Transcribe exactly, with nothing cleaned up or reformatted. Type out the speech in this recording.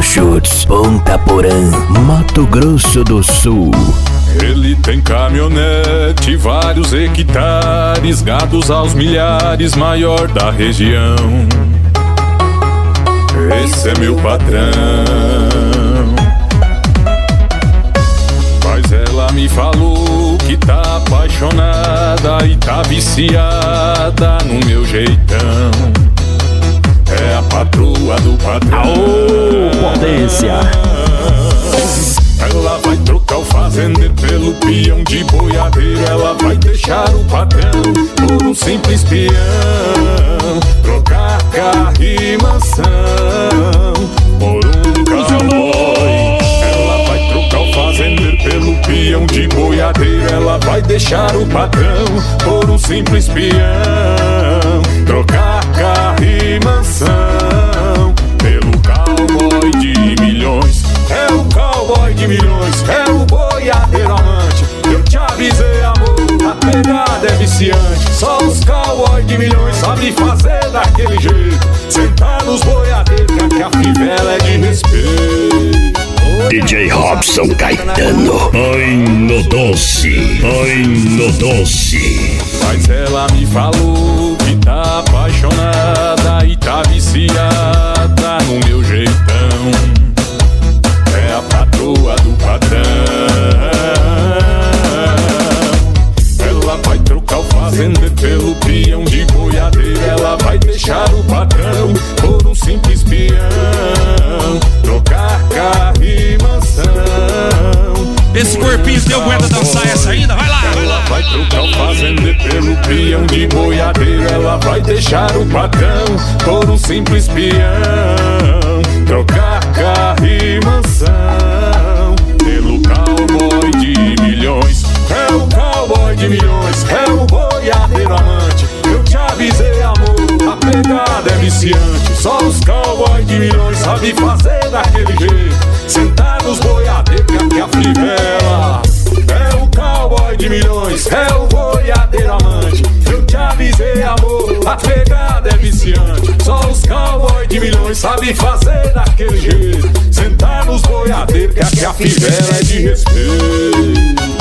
Chutes, Ponta Porã, Mato Grosso do Sul. Ele tem caminhonete, vários hectares, gados aos milhares, maior da região. Esse é meu patrão. Mas ela me falou que tá apaixonada e tá viciada no meu jeitão. É a patroa do patrão. Aô, potência! Ela vai trocar o fazendeiro pelo peão de boiadeiro. Ela vai deixar o patrão por um simples peão. Trocar carro e mansão por um cowboy. Ela vai trocar o fazendeiro pelo peão de boiadeiro. Ela vai deixar o patrão por um simples peão. Trocar carro e mansão pelo cowboy de milhões. É o cowboy de milhões, é o boiadeiro amante. Eu te avisei, amor, a pegada é viciante. Só os cowboy de milhões sabem fazer daquele jeito. Sentar nos boiadeiros, que a fivela é de respeito. D J Robson Caetano. Ai no doce, ai no doce. Mas ela me falou que tá apaixonada e tá viciada no meu jeitão. É a patroa do patrão. Ela vai trocar o fazendeiro pelo peão de boiadeiro. Ela vai deixar o patrão por um simples peão. Trocar carro e mansão. Esse corpinho teu aguenta dançar essa ainda? Vai lá, vai lá. Ela vai trocar o fazendeiro pelo peão de boiadeiro. Ela vai deixar o patrão por um simples peão. Trocar carro e mansão pelo cowboy de milhões. É o cowboy de milhões, é o boiadeiro amante. Eu te avisei, amor, a pegada é viciante. Só os cowboy de milhões sabem fazer daquele jeito. Sentar nos boiadeiros, que a fivela. É o cowboy de milhões, é o boiadeiro amante. Eu te avisei, amor, a pegada é viciante. Só os cowboy de milhões sabem fazer daquele jeito. Sentar nos boiadeiros, que a fivela é de respeito.